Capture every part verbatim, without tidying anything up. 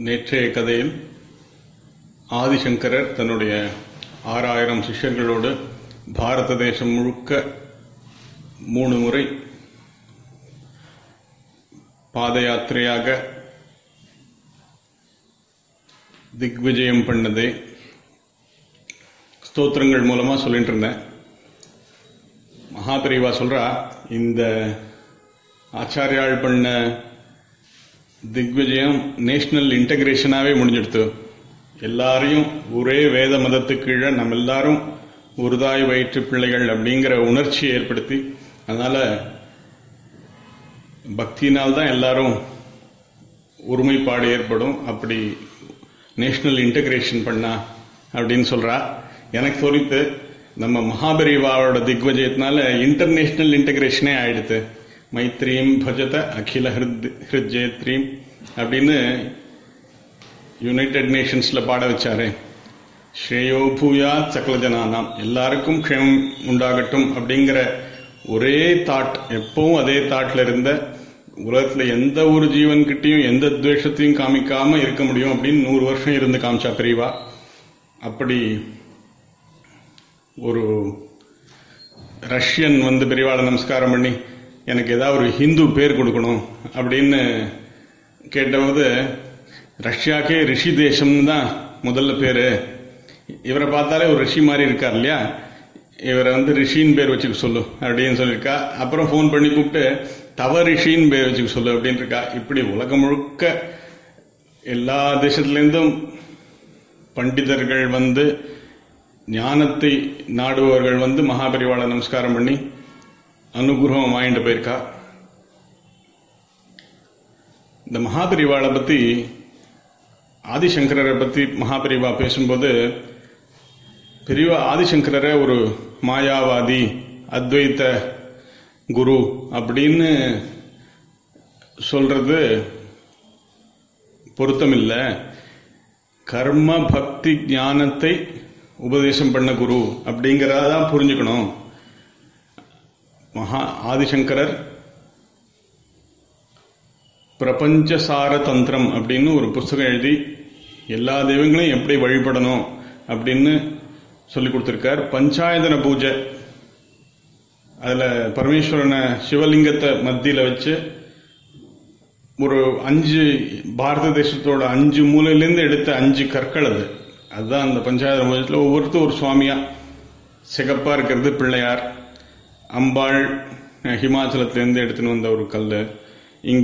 நேற்றைய கதையில் ஆதிசங்கரர் தன்னுடைய ஆறாயிரம் சிஷ்யர்களோடு பாரத தேசம் முழுக்க மூணு முறை பாத யாத்திரையாக திக்விஜயம் பண்ணதே ஸ்தோத்திரங்கள் மூலமா சொல்லிட்டு இருந்தேன். மகாபெரிவா சொல்றா, இந்த ஆச்சாரியால் பண்ண திக்விஜயம் நேஷனல் இன்டகிரேஷனாவே முடிஞ்சிடுத்து. எல்லாரையும் ஒரே வேத மதத்துக்கு கீழே நம்ம எல்லாரும் ஒருதாய் வயிற்று பிள்ளைகள் அப்படிங்கிற உணர்ச்சி ஏற்படுத்தி, அதனால பக்தியினால்தான் எல்லாரும் ஒருமைப்பாடு ஏற்படும். அப்படி நேஷனல் இன்டகிரேஷன் பண்ணா அப்படின்னு சொல்றா. எனக்கு தோணித்து நம்ம மகாபெரிவாவோட திக்விஜயத்தினால இன்டர்நேஷனல் இன்டகிரேஷனே ஆயிடுத்து. மைத்ரீம் பஜத அகில ஹிருத் ஹிருஜேத்ரீம் அப்படின்னு யுனைடெட் நேஷன்ஸ்ல பாட வச்சாரு. ஸ்ரேயோ பூயா சகல ஜனானாம், எல்லாருக்கும் க்ஷேமம் உண்டாகட்டும் அப்படிங்கிற ஒரே தாட், எப்பவும் அதே தாட்ல இருந்த, உலகத்துல எந்த ஒரு ஜீவன் கிட்டையும் எந்த துவேஷத்தையும் காமிக்காம இருக்க முடியும் அப்படின்னு நூறு வருஷம் இருந்து காமிச்சா பெரியவா. அப்படி ஒரு ரஷ்யன் வந்து பெரியவாளை நமஸ்காரம் பண்ணி, எனக்கு ஏதாவது ஒரு ஹிந்து பேர் கொடுக்கணும் அப்படின்னு கேட்டபோது, ரஷ்யாக்கே ரிஷி தேசம்னு தான் முதல்ல பேரு, இவரை பார்த்தாலே ஒரு ரிஷி மாதிரி இருக்கார் இல்லையா, இவரை வந்து ரிஷின்னு பேர் வச்சுக்க சொல்லு அப்படின்னு சொல்லியிருக்கா. அப்புறம் ஃபோன் பண்ணி கூப்பிட்டு தவ ரிஷின்னு பேர் வச்சுக்க சொல்லு அப்படின்னு இருக்கா. இப்படி உலகம் முழுக்க எல்லா தேசத்திலேருந்தும் பண்டிதர்கள் வந்து, ஞானத்தை நாடுபவர்கள் வந்து மகாபெரிவாளை நமஸ்காரம் பண்ணி அனுகிரகம் வாங்கிட்டு போயிருக்கா. இந்த மகாபெரிவாளை பத்தி, ஆதிசங்கரரை பத்தி மகாபெரிவா பேசும்போது, பெரியவா ஆதிசங்கரரை ஒரு மாயாவாதி, அத்வைத்த குரு அப்படின்னு சொல்றது பொருத்தமில்லை. கர்ம பக்தி ஞானத்தை உபதேசம் பண்ண குரு அப்படிங்கிறதான் புரிஞ்சுக்கணும். மகா ஆதிசங்கரர் பிரபஞ்சசார தந்திரம் அப்படின்னு ஒரு புஸ்தகம் எழுதி எல்லா தெய்வங்களையும் எப்படி வழிபடணும் அப்படின்னு சொல்லி கொடுத்திருக்கார். பஞ்சாயதன பூஜை, அதுல பரமேஸ்வரனை சிவலிங்கத்தை மத்தியில வச்சு ஒரு அஞ்சு பாரத தேசத்தோட அஞ்சு மூலையிலேருந்து எடுத்த அஞ்சு கற்கள், அது அதுதான் அந்த பஞ்சாயதன பூஜையில் ஒவ்வொருத்தரும் ஒரு சுவாமியா. சிகப்பா இருக்கிறது பிள்ளையார், அம்பாள் ஹிமாச்சலத்திலேருந்து எடுத்துன்னு வந்த ஒரு கல், இங்க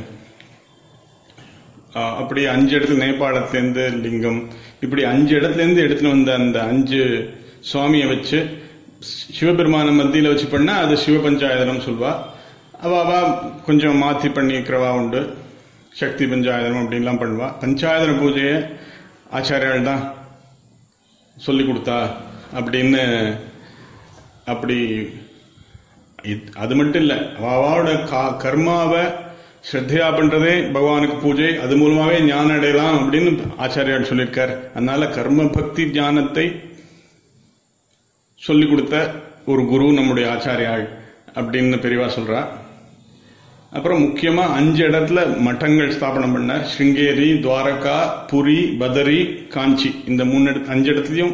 அப்படி அஞ்சு இடத்துல நேபாளத்திலேருந்து லிங்கம், இப்படி அஞ்சு இடத்துலேருந்து எடுத்துன்னு வந்த அந்த அஞ்சு சுவாமியை வச்சு சிவபெருமான மத்தியில வச்சு பண்ணா அது சிவ பஞ்சாயதனம் சொல்வா. அவாவா கொஞ்சம் மாத்தி பண்ணிக்கிறவா உண்டு, சக்தி பஞ்சாயதனம் அப்படின்லாம் பண்ணுவா. பஞ்சாயதன பூஜையை ஆச்சாரியால் தான் சொல்லி கொடுத்தா அப்படின்னு. அப்படி அது மட்டும் இல்ல, அவாவோட கர்மாவை ஸ்ரத்தையா பண்றதே பகவானுக்கு பூஜை, அது மூலமாவே ஞானம் அடையலாம் அப்படின்னு ஆச்சாரியால் சொல்லியிருக்கார். அதனால கர்ம பக்தி ஞானத்தை சொல்லி கொடுத்த ஒரு குரு நம்முடைய ஆச்சாரியாள் அப்படின்னு பெரியவா சொல்றா. அப்புறம் முக்கியமா அஞ்சு இடத்துல மட்டங்கள் ஸ்தாபனம் பண்ண, ஸ்ருங்கேரி, துவாரகா, புரி, பதரி, காஞ்சி, இந்த மூணு அஞ்சு இடத்துலயும்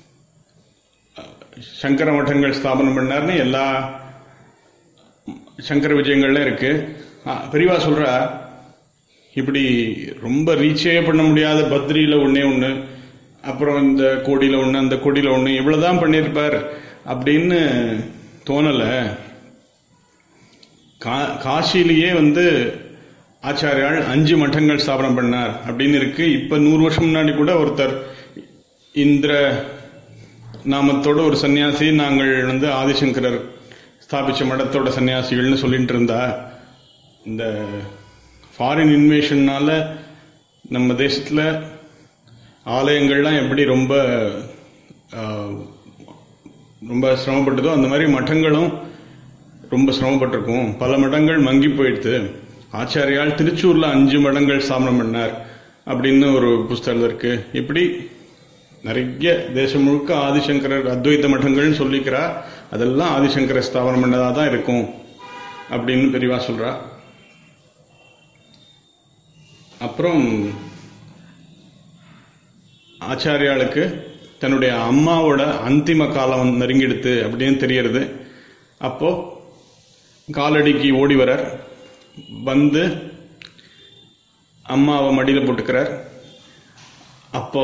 சங்கர மட்டங்கள் ஸ்தாபனம் பண்ணார்னு எல்லா சங்கர விஜயங்கள்ல இருக்கு. பெரியவா சொல்றா, இப்படி ரொம்ப ரீச்சே பண்ண முடியாத பத்ரியில ஒன்னே ஒண்ணு, அப்புறம் இந்த கோடியில ஒண்ணு, அந்த கோடியில ஒண்ணு, இவ்வளவுதான் பண்ணிருப்பார் அப்படின்னு தோணல. காசிலேயே வந்து ஆச்சாரியால் அஞ்சு மட்டங்கள் ஸ்தாபனம் பண்ணார் அப்படின்னு இருக்கு. இப்ப நூறு வருஷம் முன்னாடி கூட ஒருத்தர் இந்திர நாமத்தோட ஒரு சன்னியாசி, நாங்கள் வந்து ஆதிசங்கரர் ஸ்தாபிச்ச மடத்தோட சன்னியாசிகள்னு சொல்லிட்டு இருந்தா. இந்த ஃபாரின் இன்வேஷன்னால நம்ம தேசத்துல ஆலயங்கள்லாம் எப்படி ரொம்ப ரொம்ப சிரமப்பட்டதோ, அந்த மாதிரி மட்டங்களும் ரொம்ப சிரமப்பட்டிருக்கும். பல மடங்கள் மங்கி போயிடுது. ஆச்சாரியால் திருச்சூர்ல அஞ்சு மடங்கள் ஸ்தாபனம் பண்ணார் அப்படின்னு ஒரு புஸ்தகம் இருக்கு. இப்படி நிறைய தேசம் முழுக்க ஆதிசங்கரர் அத்வைத்த மட்டங்கள்னு சொல்லிக்கிறா. அதெல்லாம் ஆதிசங்கர ஸ்தாபனம் பண்ணதா தான் இருக்கும் அப்படின்னு பெரியவா சொல்றா. அப்புறம் ஆச்சாரியாளுக்கு தன்னுடைய அம்மாவோட அந்திம காலம் நெருங்கிடுத்து அப்படின்னு தெரியறது. அப்போ காலடிக்கு ஓடி வரார், வந்து அம்மாவை மடியில் போட்டுக்கிறார். அப்போ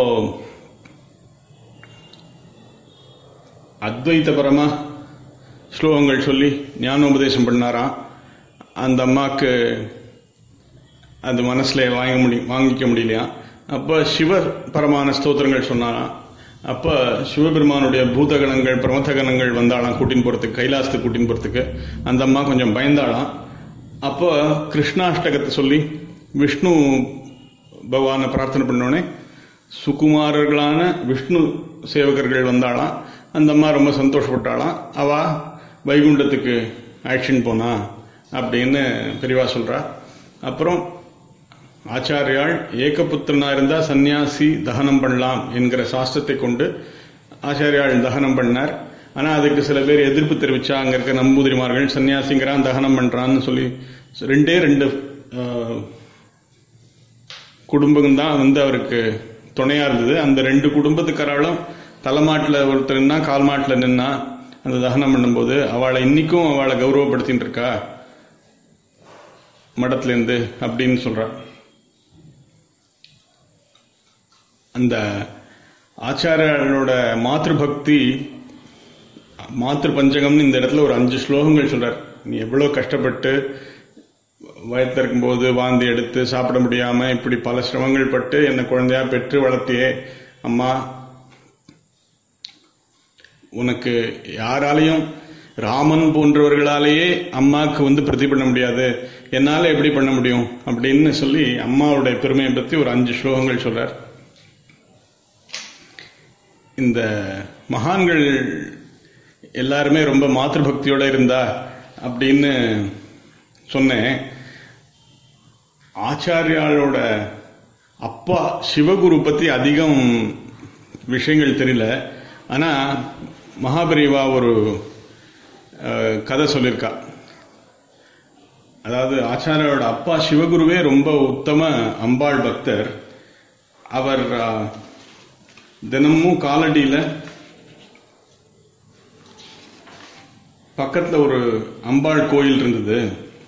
அத்வைத்தபரமா ஸ்லோகங்கள் சொல்லி ஞானோபதேசம் பண்ணாராம். அந்த அம்மாவுக்கு அது மனசுல வாங்க முடியும் வாங்கிக்க முடியலையா. அப்போ சிவ பரமான ஸ்தோத்திரங்கள் சொன்னாராம். அப்போ சிவபெருமானுடைய பூதகணங்கள் பிரமதகணங்கள் வந்தாலாம் கூட்டின்னு போறதுக்கு, கைலாசத்துக்கு கூட்டின்னு போறதுக்கு. அந்த அம்மா கொஞ்சம் பயந்தாளாம். அப்போ கிருஷ்ணாஷ்டகத்தை சொல்லி விஷ்ணு பகவானை பிரார்த்தனை பண்ணோடனே சுகுமாரர்களான விஷ்ணு சேவகர்கள் வந்தாளாம். அந்த அம்மா ரொம்ப சந்தோஷப்பட்டாளாம். அவ வைகுண்டத்துக்கு ஆக்ஷன் போனா அப்படின்னு பெரியவா சொல்றா. அப்புறம் ஆச்சாரியால் ஏகபுத்திரனா இருந்தா சன்னியாசி தகனம் பண்ணலாம் என்கிற சாஸ்திரத்தை கொண்டு ஆச்சாரியால் தகனம் பண்ணார். ஆனா அதுக்கு சில பேர் எதிர்ப்பு தெரிவிச்சா, அங்க இருக்க நம்பூதிரிமார்கள் சன்னியாசிங்கிறான் தகனம் பண்றான்னு சொல்லி ரெண்டே ரெண்டு குடும்பம் தான் வந்து அவருக்கு துணையா இருந்தது. அந்த ரெண்டு குடும்பத்துக்காராலும் தலைமாட்டில் ஒருத்தர் நின்னா கால் மாட்டில் நின்னா அந்த தகனம் பண்ணும்போது அவளை இன்னைக்கும் அவளை கௌரவப்படுத்தின்னு இருக்கா மடத்திலேருந்து அப்படின்னு சொல்றா. அந்த ஆச்சாரியோட மாத்ரு பக்தி, மாத்ரு பஞ்சகம்னு இந்த இடத்துல ஒரு அஞ்சு ஸ்லோகங்கள் சொல்றார். நீ எவ்வளவு கஷ்டப்பட்டு வயத்துல இருக்கும்போது வாந்தி எடுத்து சாப்பிட முடியாம இப்படி பல சிரமங்கள் பட்டு என்னை குழந்தையா பெற்று வளர்த்தியே அம்மா, உனக்கு யாராலையும் ராமன் போன்றவர்களாலேயே அம்மாவுக்கு வந்து பிரதி பண்ண முடியாது, என்னால எப்படி பண்ண முடியும் அப்படின்னு சொல்லி அம்மாவுடைய பெருமையை பத்தி ஒரு அஞ்சு ஸ்லோகங்கள் சொல்றார். இந்த மகான்கள் எல்லாருமே ரொம்ப மாத்ரு பக்தியோட இருந்தா அப்படின்னு சொன்னேன். ஆச்சாரியாளோட அப்பா சிவகுரு பத்தி அதிகம் விஷயங்கள் தெரியல. ஆனா மகாபெரிவா ஒரு கதை சொல்லியிருக்கா. அதாவது ஆச்சாரியோட அப்பா சிவகுருவே ரொம்ப உத்தம அம்பாள் பக்தர். அவர் தினமும் காலடியில பக்கத்துல ஒரு அம்பாள் கோயில் இருந்தது.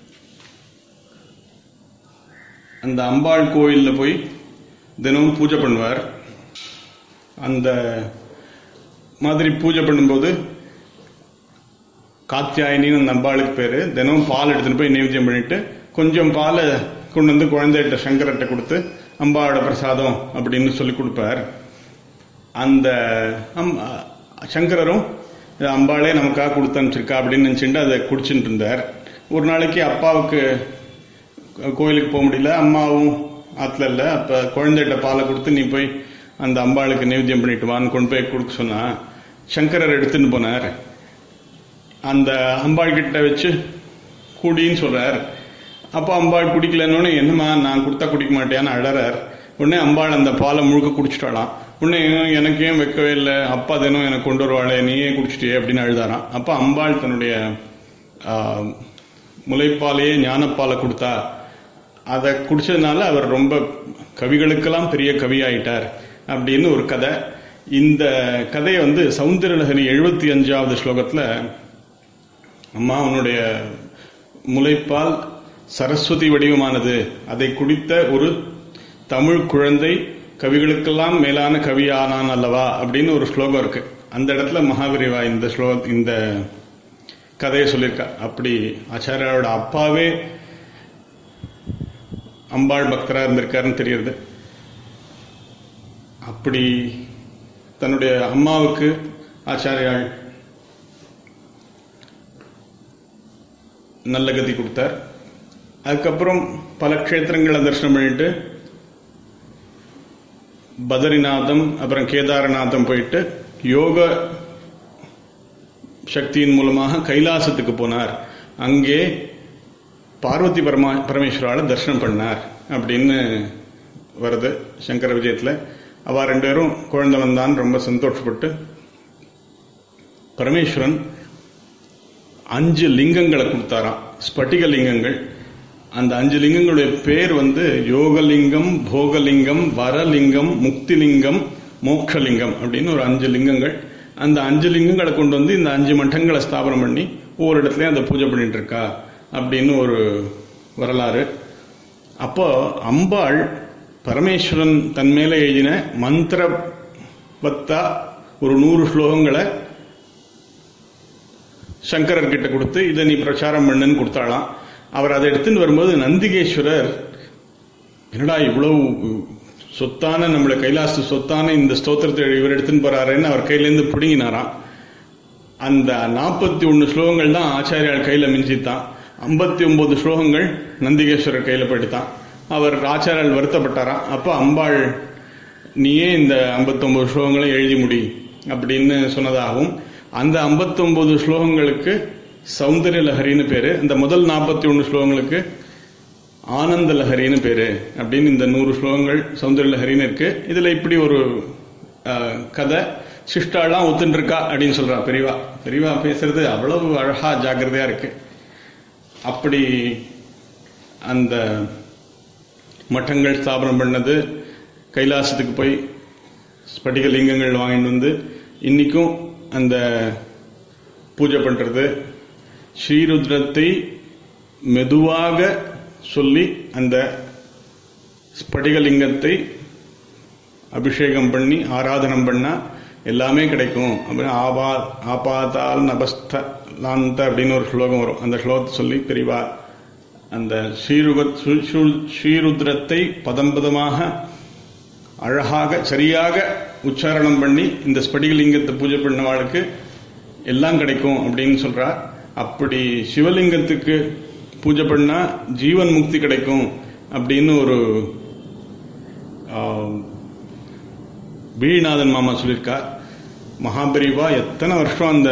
அந்த அம்பாள் கோயில்ல போய் தினமும் பூஜை பண்ணுவார். அந்த மாதிரி பூஜை பண்ணும்போது காத்தியாயினின்னு அந்த அம்பாளுக்கு பேரு. தினமும் பால் எடுத்துட்டு போய் நைவேத்தியம் பண்ணிட்டு கொஞ்சம் பாலை கொண்டு வந்து குழந்தைகிட்ட சங்கரட்ட கொடுத்து அம்பாவோட பிரசாதம் அப்படின்னு சொல்லி கொடுப்பார். அந்த சங்கரரும் அம்பாளே நமக்காக கொடுத்து அனுப்பிச்சிருக்கா அப்படின்னு நினைச்சுட்டு அதை குடிச்சுட்டு இருந்தார். ஒரு நாளைக்கு அப்பாவுக்கு கோயிலுக்கு போக முடியல, அம்மாவும் ஆத்துல இல்லை. அப்ப குழந்தைகிட்ட பாலை கொடுத்து நீ போய் அந்த அம்பாளுக்கு நைவேத்தியம் பண்ணிட்டு வான்னு கொண்டு போய் கொடுக்க சொன்னா சங்கரர் எடுத்துன்னு போனார். அந்த அம்பாள் கிட்ட வச்சு குடின்னு சொல்றார். அப்போ அம்பாள் குடிக்கலன்னு, என்னம்மா நான் கொடுத்தா குடிக்க மாட்டேன்னு அழறார். உடனே அம்பாள் அந்த பாலை முழுக்க குடிச்சிட்டாலாம். உடனே எனக்கு ஏன் வைக்கவே இல்லை, அப்பா தினம் எனக்கு கொண்டு வருவாளே, நீயே குடிச்சிட்டியே அப்படின்னு அழுதாராம். அப்போ அம்பாள் தன்னுடைய முளைப்பாலையே ஞானப்பாலை கொடுத்தா. அதை குடிச்சதுனால அவர் ரொம்ப கவிகளுக்கெல்லாம் பெரிய கவியாயிட்டார் அப்படின்னு ஒரு கதை. இந்த கதையை வந்து சௌந்தரலஹரி எழுபத்தி அஞ்சாவது ஸ்லோகத்துல அம்மா உன்னுடைய முளைப்பால் சரஸ்வதி வடிவமானது, அதை குடித்த ஒரு தமிழ் குழந்தை கவிகளுக்கெல்லாம் மேலான கவியானான் அல்லவா அப்படின்னு ஒரு ஸ்லோகம் இருக்கு. அந்த இடத்துல மகாபெரிவா இந்த ஸ்லோக இந்த கதையை சொல்லியிருக்கா. அப்படி ஆச்சாரியோட அப்பாவே அம்பாள் பக்தரா இருந்திருக்காருன்னு தெரியுது. அப்படி தன்னுடைய அம்மாவுக்கு ஆச்சாரியாள் நல்ல கதி கொடுத்தார். அதுக்கப்புறம் பல க்ஷேத்திரங்களை தரிசனம் பண்ணிட்டு பதரிநாதம் அப்புறம் கேதாரநாதம் போயிட்டு யோக சக்தியின் மூலமாக கைலாசத்துக்கு போனார். அங்கே பார்வதி பரமா பரமேஸ்வரால தரிசனம் பண்ணார் அப்படின்னு வருது சங்கர விஜயத்துல. அவ ரெண்டு பேரும் குழந்தை வந்தான் ரொம்ப சந்தோஷப்பட்டு பரமேஸ்வரன் அஞ்சு லிங்கங்களை கொடுத்தாராம், ஸ்பட்டிக லிங்கங்கள். அந்த அஞ்சு லிங்கங்களுடைய பேர் வந்து யோகலிங்கம், போகலிங்கம், வரலிங்கம், முக்திலிங்கம், மோக்ஷலிங்கம் அப்படின்னு ஒரு அஞ்சு லிங்கங்கள். அந்த அஞ்சு லிங்கங்களை கொண்டு வந்து இந்த அஞ்சு மட்டங்களை ஸ்தாபனம் பண்ணி ஒவ்வொரு இடத்துலையும் அதை பூஜை பண்ணிட்டு இருக்கா அப்படின்னு ஒரு வரலாறு. அப்போ அம்பாள் பரமேஸ்வரன் தன் மேல எழுதின மந்திரவத்தா ஒரு நூறு ஸ்லோகங்களை சங்கரர் கிட்ட கொடுத்து இதை நீ பிரச்சாரம் பண்ணுன்னு கொடுத்தாளாம். அவர் அதை எடுத்துன்னு வரும்போது நந்திகேஸ்வரர் என்னடா இவ்வளவு சொத்தான நம்மள கைலாச சொத்தான இந்த ஸ்தோத்திரத்தை இவர் எடுத்துன்னு போறாருன்னு அவர் கையிலேருந்து பிடுங்கினாராம். அந்த நாற்பத்தி ஒன்னு ஸ்லோகங்கள் தான் ஆச்சாரியால் கையில மிஞ்சித்தான். ஐம்பத்தி ஒன்பது ஸ்லோகங்கள் நந்திகேஸ்வரர் கையில போயிட்டுதான். அவர் ஆச்சாரியால் வருத்தப்பட்டாராம். அப்போ அம்பாள் நீயே இந்த ஐம்பத்தி ஒன்பது ஸ்லோகங்களை எழுதி முடி அப்படின்னு சொன்னதாகவும், அந்த ஐம்பத்தி ஒன்பது ஸ்லோகங்களுக்கு சௌந்தர்ய லஹரின்னு பேரு, அந்த முதல் நாற்பத்தி ஒன்னு ஸ்லோகங்களுக்கு ஆனந்த லஹரின்னு பேரு அப்படின்னு இந்த நூறு ஸ்லோகங்கள் சௌந்தர்ய லஹரின்னு இருக்கு. இதுல இப்படி ஒரு கதை சிஷ்டாலாம் ஒத்துன்னு இருக்கா அப்படின்னு சொல்றா பெரியவா. பெரியவா பேசுறது அவ்வளவு அழகா ஜாக்கிரதையா இருக்கு. அப்படி அந்த மட்டங்கள் ஸ்தாபனம் பண்ணது, கைலாசத்துக்கு போய் ஸ்படிக லிங்கங்கள் வாங்கிட்டு வந்து இன்னைக்கும் அந்த பூஜை பண்றது, ஸ்ரீருத்ரத்தை மெதுவாக சொல்லி அந்த ஸ்படிகலிங்கத்தை அபிஷேகம் பண்ணி ஆராதனம் பண்ணா எல்லாமே கிடைக்கும். ஆபா ஆபாத்தால் நபஸ்த லாந்த அப்படின்னு ஒரு ஸ்லோகம் வரும். அந்த ஸ்லோகத்தை சொல்லி பெரியவா அந்த ஸ்ரீருத்ரத்தை பதம் பதமாக அழகாக சரியாக உச்சாரணம் பண்ணி இந்த ஸ்படிகலிங்கத்தை பூஜை பண்ணவாளுக்கு எல்லாம் கிடைக்கும் அப்படின்னு சொல்றார். அப்படி சிவலிங்கத்துக்கு பூஜை பண்ணா ஜீவன் முக்தி கிடைக்கும் அப்படின்னு ஒரு வீழ்நாதன் மாமா சொல்லியிருக்கார். மகாபெரிவா எத்தனை வருஷம் அந்த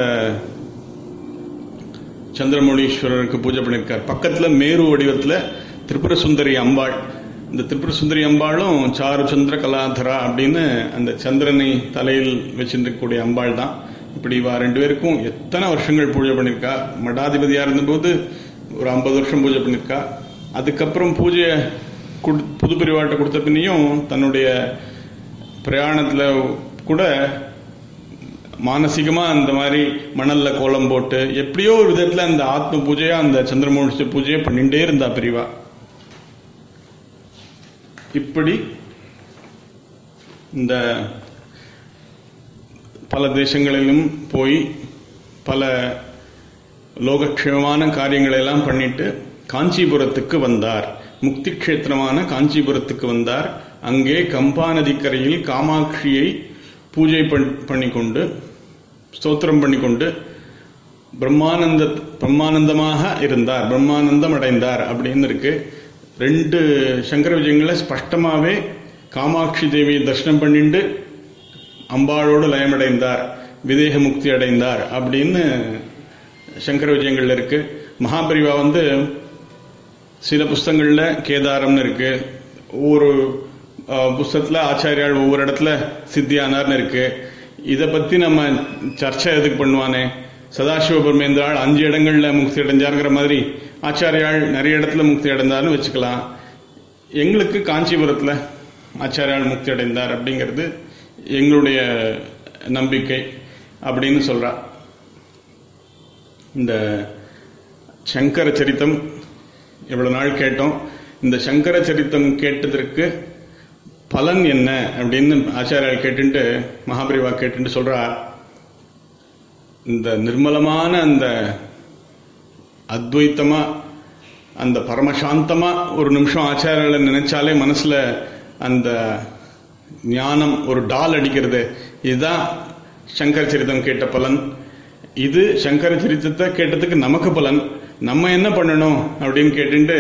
சந்திரமௌலீஸ்வரருக்கு பூஜை பண்ணியிருக்கார். பக்கத்துல மேரு வடிவத்துல திரிபுர சுந்தரி அம்பாள். இந்த திரிபுர சுந்தரி அம்பாளும் சாரு சந்திர கலாதரா அப்படின்னு அந்த சந்திரனை தலையில் வச்சிருக்கக்கூடிய அம்பாள் தான். இப்படி இவா ரெண்டு பேருக்கும் எத்தனை வருஷங்கள் பூஜை பண்ணியிருக்கா. மடாதிபதியா இருந்தபோது ஒரு ஐம்பது வருஷம் பூஜை பண்ணியிருக்கா. அதுக்கப்புறம் பூஜையை புது பிரிவாட்டை கொடுத்த பின்னையும் தன்னுடைய பிரயாணத்துல கூட மானசீகமா அந்த மாதிரி மணல்ல கோலம் போட்டு எப்படியோ ஒரு விதத்துல அந்த ஆத்ம பூஜையா அந்த சந்திரமௌலி பூஜையை பண்ணிட்டே இருந்தா பிரிவா. இப்படி இந்த பல தேசங்களிலும் போய் பல லோகக்ஷேமமான காரியங்களை எல்லாம் பண்ணிட்டு காஞ்சிபுரத்துக்கு வந்தார். முக்தி கஷேத்திரமான காஞ்சிபுரத்துக்கு வந்தார். அங்கே கம்பா நதிக்கரையில் காமாட்சியை பூஜை பண்ணிக்கொண்டு ஸ்தோத்திரம் பண்ணிக்கொண்டு பிரம்மானந்த பிரம்மானந்தமாக இருந்தார், பிரம்மானந்தம் அடைந்தார் அப்படின்னு இருக்கு. ரெண்டு சங்கர விஜயங்களை ஸ்பஷ்டமாவே காமாட்சி தேவியை தரிசனம் பண்ணிட்டு அம்பாளோடு லயமடைந்தார், விதேக முக்தி அடைந்தார் அப்படின்னு சங்கர விஜயங்கள்ல இருக்கு. மகாபரிவா வந்து சில புஸ்தகங்கள்ல கேதாரம்னு இருக்கு, ஒவ்வொரு புஸ்தகத்துல ஆச்சாரியால் ஒவ்வொரு இடத்துல சித்தியானார்னு இருக்கு. இதை பத்தி நம்ம சர்ச்சை எதுக்கு பண்ணுவானே, சதாசிவ பிரமேந்திராள் அஞ்சு இடங்கள்ல முக்தி அடைஞ்சாருங்கிற மாதிரி ஆச்சாரியால் நிறைய இடத்துல முக்தி அடைந்தார்னு வச்சுக்கலாம். எங்களுக்கு காஞ்சிபுரத்துல ஆச்சாரியால் முக்தி அடைந்தார் அப்படிங்கிறது எங்களுடைய நம்பிக்கை அப்படின்னு சொல்றா. இந்த சங்கர சரித்தம் எவ்வளவு நாள் கேட்டோம். இந்த சங்கர சரித்தம் கேட்டதற்கு பலன் என்ன அப்படின்னு ஆச்சாரியால் கேட்டுட்டு மகாபரிவா கேட்டுட்டு சொல்றா. இந்த நிர்மலமான அந்த அத்வைத்தமா அந்த பரமசாந்தமா ஒரு நிமிஷம் ஆச்சாரியால நினைச்சாலே மனசுல அந்த ஞானம் ஒரு டால் அடிக்கிறது. இதுதான் சங்கர சரித்தம் கேட்ட பலன். இது சங்கர சரித்தத்தை கேட்டதுக்கு நமக்கு பலன். நம்ம என்ன பண்ணணும் அப்படின்னு கேட்டுட்டு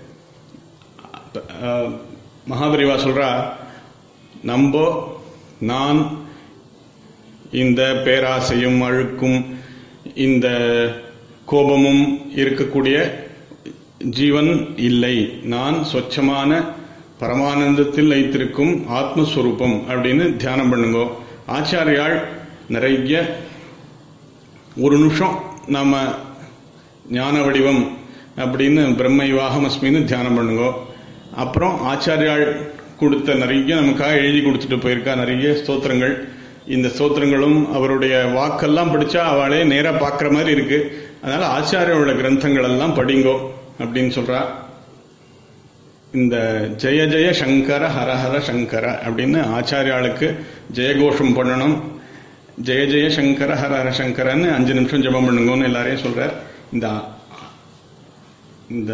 மகாபரிவா சொல்றா, நம்போ நான் இந்த பேராசையும் அழுக்கும் இந்த கோபமும் இருக்கக்கூடிய ஜீவன் இல்லை, நான் சொச்சமான பரமானந்தத்தில் வைத்திருக்கும் ஆத்மஸ்வரூபம் அப்படின்னு தியானம் பண்ணுங்க. ஆச்சாரியால் நிறைய ஒரு நிமிஷம் நாம ஞான வடிவம் அப்படின்னு பிரம்மைவாகம் அஸ்மின்னு தியானம் பண்ணுங்க. அப்புறம் ஆச்சாரியால் கொடுத்த நிறைய நமக்காக எழுதி கொடுத்துட்டு போயிருக்கா நிறைய ஸ்தோத்திரங்கள். இந்த ஸ்தோத்திரங்களும் அவருடைய வாக்கெல்லாம் படிச்சா அவளே நேரா பார்க்குற மாதிரி இருக்கு. அதனால ஆச்சாரியோட கிரந்தங்கள் எல்லாம் படிங்கோ அப்படின்னு சொல்றா. இந்த ஜெய ஜெய சங்கர ஹரஹர சங்கர அப்படின்னு ஆச்சாரியாளுக்கு ஜெயகோஷம் பண்ணணும். ஜெய ஜெய சங்கர ஹரஹர சங்கரன்னு அஞ்சு நிமிஷம் ஜெபம் பண்ணுங்கன்னு எல்லாரையும் சொல்றார். இந்த இந்த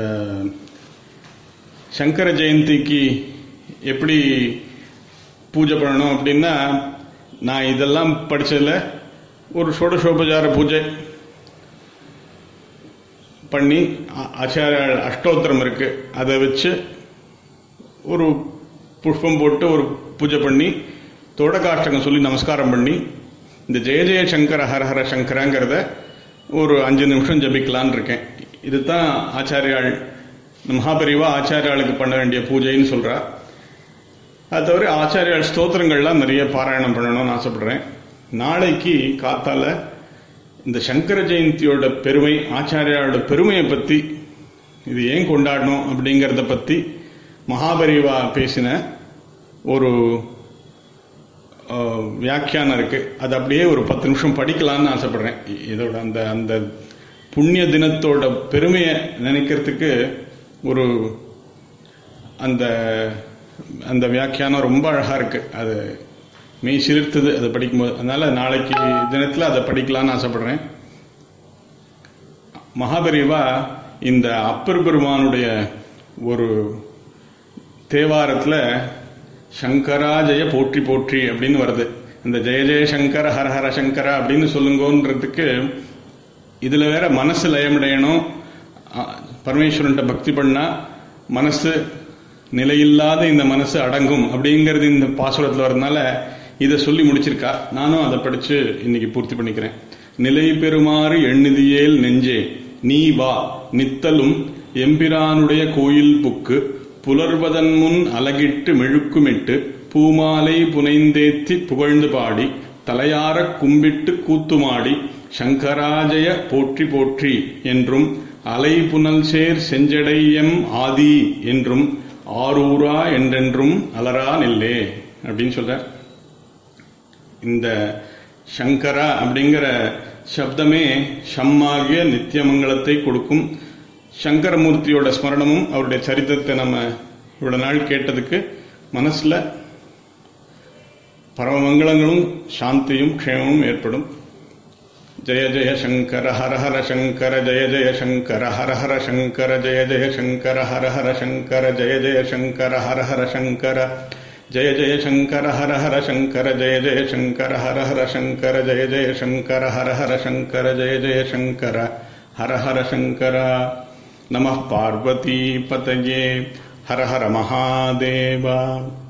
சங்கர ஜெயந்திக்கு எப்படி பூஜை பண்ணணும் அப்படின்னா, நான் இதெல்லாம் படிச்சதுல ஒரு ஷோடசோபச்சார பூஜை பண்ணி ஆச்சாரிய அஷ்டோத்திரம் இருக்கு, அதை வச்சு ஒரு புஷ்பம் போட்டு ஒரு பூஜை பண்ணி தோடகாஷ்டகம் சொல்லி நமஸ்காரம் பண்ணி இந்த ஜெய ஜெய சங்கர ஹரஹர சங்கரங்கிறத ஒரு அஞ்சு நிமிஷம் ஜபிக்கலான் இருக்கேன். இதுதான் ஆச்சாரியாள் மகாபரிவா ஆச்சாரியாளுக்கு பண்ண வேண்டிய பூஜைன்னு சொல்றா. அது தவிர ஆச்சாரியாள் ஸ்தோத்திரங்கள்லாம் நிறைய பாராயணம் பண்ணணும்னு ஆசைப்படுறேன். நாளைக்கு காத்தால இந்த சங்கர ஜெயந்தியோட பெருமை, ஆச்சாரியாளோட பெருமையை பத்தி, இது ஏன் கொண்டாடணும் அப்படிங்கறத பத்தி மகாபரிவா பேசின ஒரு வியாக்கியானம் இருக்கு. அது அப்படியே ஒரு பத்து நிமிஷம் படிக்கலாம்னு ஆசைப்படுறேன். இதோட அந்த அந்த புண்ணிய தினத்தோட பெருமையை நினைக்கிறதுக்கு ஒரு அந்த அந்த வியாக்கியானம் ரொம்ப அழகா இருக்கு. அது மெய் சிலிர்த்தது அதை படிக்கும்போது. அதனால நாளைக்கு தினத்துல அதை படிக்கலாம்னு ஆசைப்படுறேன். மகாபரிவா இந்த அப்பர் பெருமானுடைய ஒரு தேவாரத்துல சங்கரா ஜெய போற்றி போற்றி அப்படின்னு வருது. இந்த ஜெய ஜெய சங்கர ஹரஹர சங்கரா அப்படின்னு சொல்லுங்கன்றதுக்கு இதுல வேற மனசு லயமடையணும், பரமேஸ்வரன்ட்ட பக்தி பண்ணா மனசு நிலையில்லாத இந்த மனசு அடங்கும் அப்படிங்கிறது இந்த பாசுரத்துல வரதுனால இதை சொல்லி முடிச்சிருக்கா. நானும் அதை படிச்சு இன்னைக்கு பூர்த்தி பண்ணிக்கிறேன். நிலை பெறுமாறு எண்ணிதியேல் நெஞ்சே நீ வா நித்தலும் எம்பிரானுடைய கோயில் புக்கு புலர்வதன் முன் அலகிட்டு மெழுக்குமிட்டு பூமாலை புனைந்தேத்தி புகழ்ந்து பாடி தலையாரக் கும்பிட்டு கூத்துமாடி சங்கராஜய போற்றி போற்றி என்றும் அலை புனல் சேர் செஞ்சடையம் ஆதி என்றும் ஆரூரா என்றென்றும் அலரா நில்லே அப்படின்னு சொல்ற. இந்த சங்கரா அப்படிங்கிற சப்தமே ஷம்மாகிய நித்தியமங்கலத்தை கொடுக்கும். சங்கரமூர்த்தியோட ஸ்மரணமும் அவருடைய சரித்திரத்தை நம்ம இவ்வளவு நாள் கேட்டதுக்கு மனசுல பரமமங்கலங்களும் சாந்தியும் க்ஷேமமும் ஏற்படும். ஜெய ஜெய சங்கர ஹரஹர சங்கர ஜெய ஜெய சங்கர ஹரஹர சங்கர ஜெய ஜெய சங்கர ஹரஹர சங்கர ஜெய ஜெய சங்கர ஹரஹர சங்கர ஜெய ஜெய சங்கர ஹரஹர சங்கர ஜெய ஜெய சங்கர ஹரஹர சங்கர ஜெய ஜெய சங்கர ஹரஹர சங்கர ஜெய ஜெய சங்கர ஹரஹர சங்கர. நமः பார்வதி பதயே. ஹர ஹர மகாதேவா.